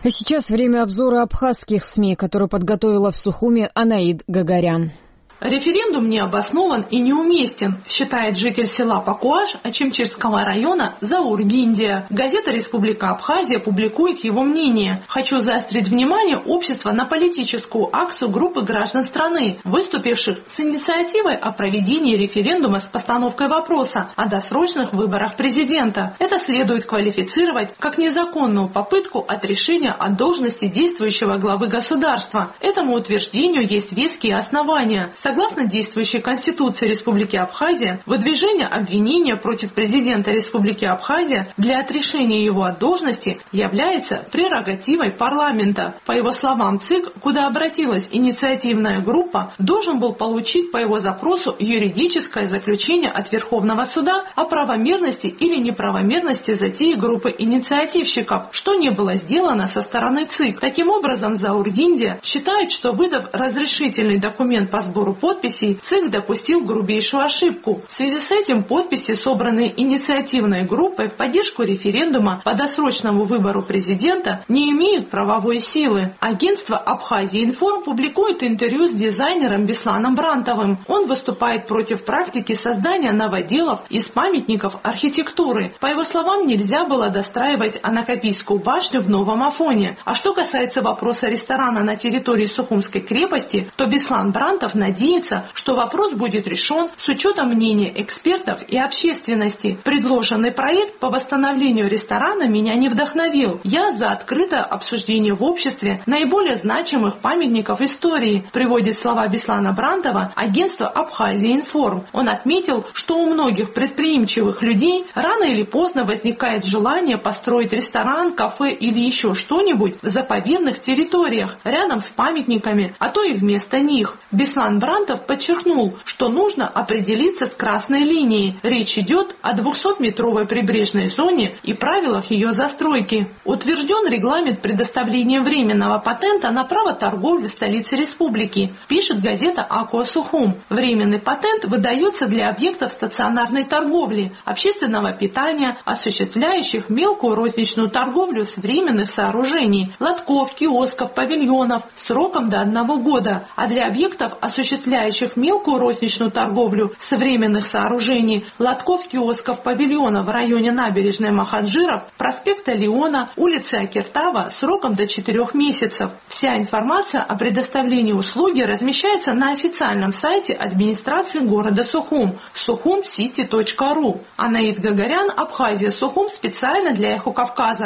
А сейчас время обзора абхазских СМИ, которые подготовила в Сухуме Анаид Гагарян. Референдум не обоснован и неуместен, считает житель села Пакуаш Ачимчирского района Заур Гиндия. Газета «Республика Абхазия» публикует его мнение. Хочу заострить внимание общества на политическую акцию группы граждан страны, выступивших с инициативой о проведении референдума с постановкой вопроса о досрочных выборах президента. Это следует квалифицировать как незаконную попытку отрешения от должности действующего главы государства. Этому утверждению есть веские основания. Согласно действующей Конституции Республики Абхазия, выдвижение обвинения против президента Республики Абхазия для отрешения его от должности является прерогативой парламента. По его словам, ЦИК, куда обратилась инициативная группа, должен был получить по его запросу юридическое заключение от Верховного суда о правомерности или неправомерности затеи группы инициативщиков, что не было сделано со стороны ЦИК. Таким образом, Заур Гиндия считает, что, выдав разрешительный документ по сбору подписей, ЦИК допустил грубейшую ошибку. В связи с этим подписи, собранные инициативной группой в поддержку референдума по досрочному выбору президента, не имеют правовой силы. Агентство «Абхазия-Информ» публикует интервью с дизайнером Бесланом Брантовым. Он выступает против практики создания новоделов из памятников архитектуры. По его словам, нельзя было достраивать Анакапийскую башню в новом Афоне. А что касается вопроса ресторана на территории Сухумской крепости, то Беслан Брантов надеется, что вопрос будет решен с учетом мнения экспертов и общественности. Предложенный проект по восстановлению ресторана меня не вдохновил. Я за открытое обсуждение в обществе наиболее значимых памятников истории, приводит слова Беслана Брантова агентство «Абхазия-Информ». Он отметил, что у многих предприимчивых людей рано или поздно возникает желание построить ресторан, кафе или еще что-нибудь в заповедных территориях, рядом с памятниками, а то и вместо них. Беслан Брантов подчеркнул, что нужно определиться с красной линией. Речь идет о 200-метровой прибрежной зоне и правилах ее застройки. Утвержден регламент предоставления временного патента на право торговли в столице республики, пишет газета «Акуа Сухум». Временный патент выдается для объектов стационарной торговли, общественного питания, осуществляющих мелкую розничную торговлю с временных сооружений, лотков, киосков, павильонов сроком до 1 года, а для объектов, осуществляющих мелкую розничную торговлю с временных сооружений, лотков, киосков, павильонов в районе набережной Махаджиров, проспекта Леона, улицы Акиртава сроком до 4 месяцев. Вся информация о предоставлении услуги размещается на официальном сайте администрации города Сухум sukhumcity.ru. Анаид Гагарян, Абхазия, Сухум, специально для Эхо Кавказа.